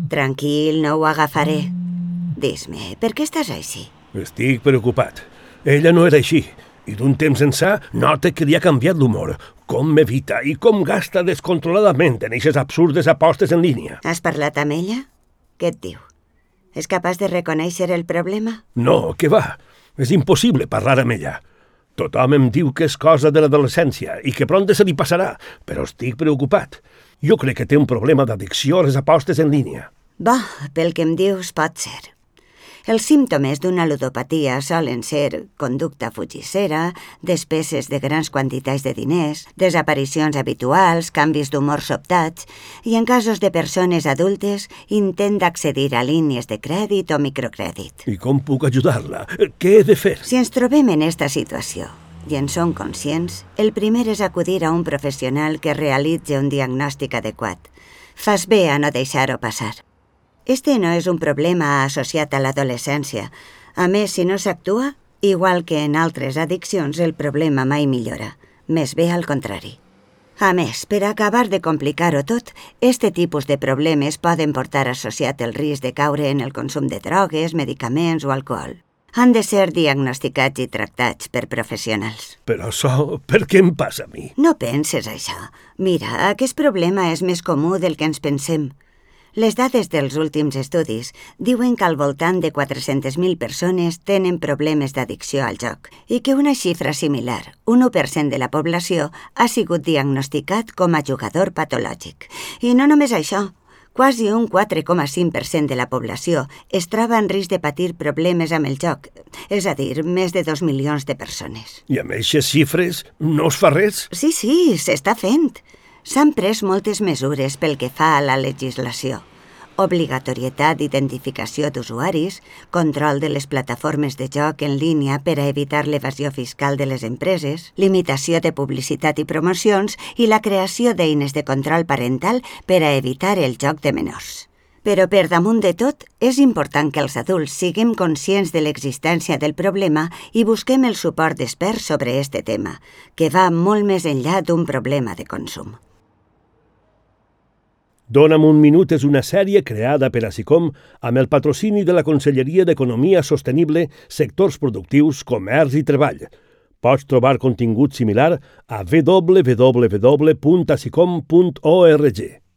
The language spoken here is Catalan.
Tranquil, no ho agafaré. Dis-me, per què estàs així? Estic preocupat. Ella no era així, i d'un temps ençà note que li ha canviat l'humor. Com m'evita i com gasta descontroladament en eixes absurdes apostes en línia. Has parlat amb ella? Què et diu? És capaç de reconèixer el problema? No, què va? És impossible parlar amb ella. Tothom em diu que és cosa de l'adolescència i que prompte se li passarà, però estic preocupat. Jo crec que té un problema d'addicció a les apostes en línia. Bo, pel que em dius, pot ser. Els símptomes d'una ludopatia solen ser conducta fugissera, despeses de grans quantitats de diners, desaparicions habituals, canvis d'humor sobtats i, en casos de persones adultes, intent d'accedir a línies de crèdit o microcrèdit. I com puc ajudar-la? Què he de fer? Si ens trobem en esta situació i en som conscients, el primer és acudir a un professional que realitzi un diagnòstic adequat. Fas bé a no deixar-ho passar. Este no és un problema associat a l'adolescència. A més, si no s'actua, igual que en altres addiccions, el problema mai millora. Més bé al contrari. A més, per acabar de complicar-ho tot, este tipus de problemes poden portar associat el risc de caure en el consum de drogues, medicaments o alcohol. Han de ser diagnosticats i tractats per professionals. Però això, per què em passa a mi? No penses això. Mira, aquest problema és més comú del que ens pensem. Les dades dels últims estudis diuen que al voltant de 400.000 persones tenen problemes d'addicció al joc i que una xifra similar, un 1% de la població, ha sigut diagnosticat com a jugador patològic. I no només això, quasi un 4,5% de la població es troba en risc de patir problemes amb el joc, és a dir, més de 2 milions de persones. I amb aquestes xifres no es fa res? Sí, s'està fent. S'han pres moltes mesures pel que fa a la legislació. Obligatorietat d'identificació d'usuaris, control de les plataformes de joc en línia per a evitar l'evasió fiscal de les empreses, limitació de publicitat i promocions i la creació d'eines de control parental per a evitar el joc de menors. Però per damunt de tot, és important que els adults siguem conscients de l'existència del problema i busquem el suport d'experts sobre este tema, que va molt més enllà d'un problema de consum. Dóna'm un minut és una sèrie creada per ASICOM amb el patrocini de la Conselleria d'Economia Sostenible, Sectors Productius, Comerç i Treball. Pots trobar contingut similar a www.asicom.org.